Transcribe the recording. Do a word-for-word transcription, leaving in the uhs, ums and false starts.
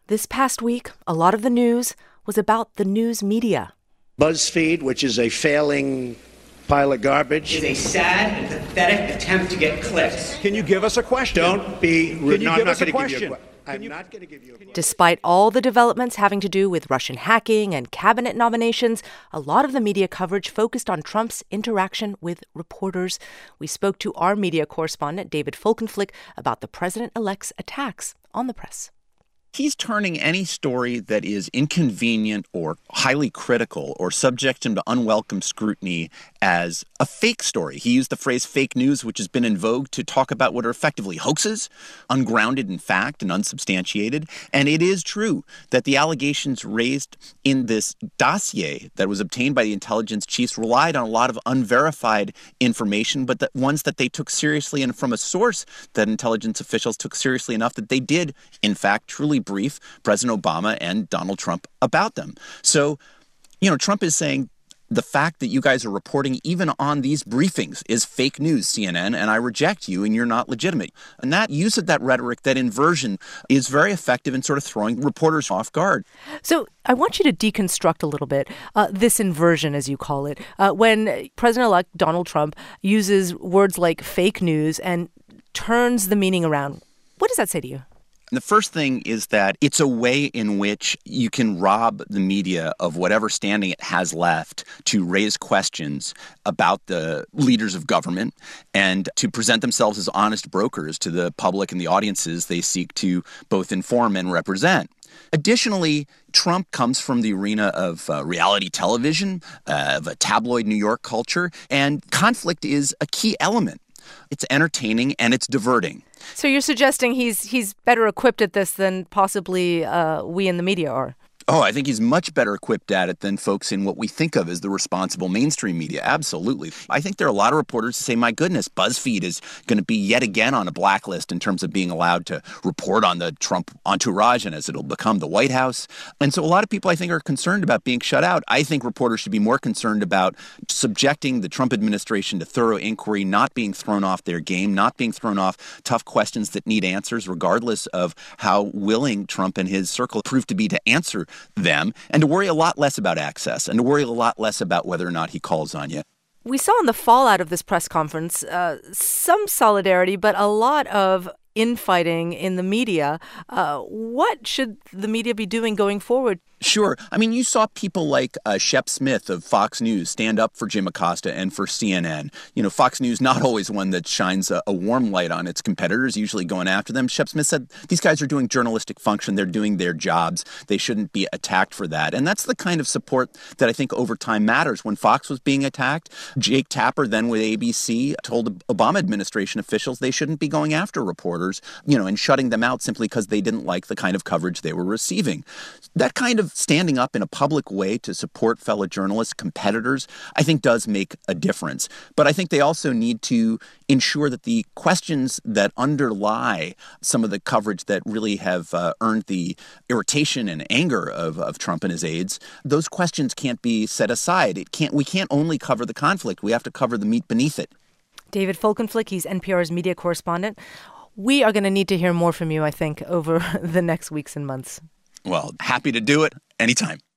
This past week, a lot of the news was about the news media. BuzzFeed, which is a failing pile of garbage, is a sad and pathetic attempt to get clicks. Can you give us a question? Don't be rude. Can you no, give I'm not us a going to give you question? a question. I'm you... not going to give you a question. Despite all the developments having to do with Russian hacking and cabinet nominations, a lot of the media coverage focused on Trump's interaction with reporters. We spoke to our media correspondent, David Folkenflik, about the president-elect's attacks on the press. He's turning any story that is inconvenient or highly critical or subject him to unwelcome scrutiny as a fake story. He used the phrase fake news, which has been in vogue to talk about what are effectively hoaxes, ungrounded in fact and unsubstantiated. And it is true that the allegations raised in this dossier that was obtained by the intelligence chiefs relied on a lot of unverified information, but that ones that they took seriously and from a source that intelligence officials took seriously enough that they did, in fact, truly brief President Obama and Donald Trump about them. So, you know, Trump is saying the fact that you guys are reporting even on these briefings is fake news, C N N, and I reject you and you're not legitimate. And that use of that rhetoric, that inversion, is very effective in sort of throwing reporters off guard. So I want you to deconstruct a little bit uh, this inversion, as you call it, uh, when President-elect Donald Trump uses words like fake news and turns the meaning around. What does that say to you? The first thing is that it's a way in which you can rob the media of whatever standing it has left to raise questions about the leaders of government and to present themselves as honest brokers to the public and the audiences they seek to both inform and represent. Additionally, Trump comes from the arena of uh, reality television, uh, of a tabloid New York culture, and conflict is a key element. It's entertaining and it's diverting. So you're suggesting he's he's better equipped at this than possibly uh, we in the media are? Oh, I think he's much better equipped at it than folks in what we think of as the responsible mainstream media. Absolutely. I think there are a lot of reporters who say, my goodness, BuzzFeed is going to be yet again on a blacklist in terms of being allowed to report on the Trump entourage and as it'll become the White House. And so a lot of people, I think, are concerned about being shut out. I think reporters should be more concerned about subjecting the Trump administration to thorough inquiry, not being thrown off their game, not being thrown off tough questions that need answers, regardless of how willing Trump and his circle prove to be to answer them, and to worry a lot less about access and to worry a lot less about whether or not he calls on you. We saw in the fallout of this press conference uh, some solidarity, but a lot of infighting in the media. Uh, what should the media be doing going forward? Sure. I mean, you saw people like uh, Shep Smith of Fox News stand up for Jim Acosta and for C N N. You know, Fox News, not always one that shines a, a warm light on its competitors, usually going after them. Shep Smith said, these guys are doing journalistic function. They're doing their jobs. They shouldn't be attacked for that. And that's the kind of support that I think over time matters. When Fox was being attacked, Jake Tapper, then with A B C, told Obama administration officials they shouldn't be going after reporters, you know, and shutting them out simply because they didn't like the kind of coverage they were receiving. That kind of standing up in a public way to support fellow journalists, competitors, I think does make a difference. But I think they also need to ensure that the questions that underlie some of the coverage that really have uh, earned the irritation and anger of, of Trump and his aides, those questions can't be set aside. It can't. We can't only cover the conflict. We have to cover the meat beneath it. David Folkenflik, he's N P R's media correspondent. We are going to need to hear more from you, I think, over the next weeks and months. Well, happy to do it anytime.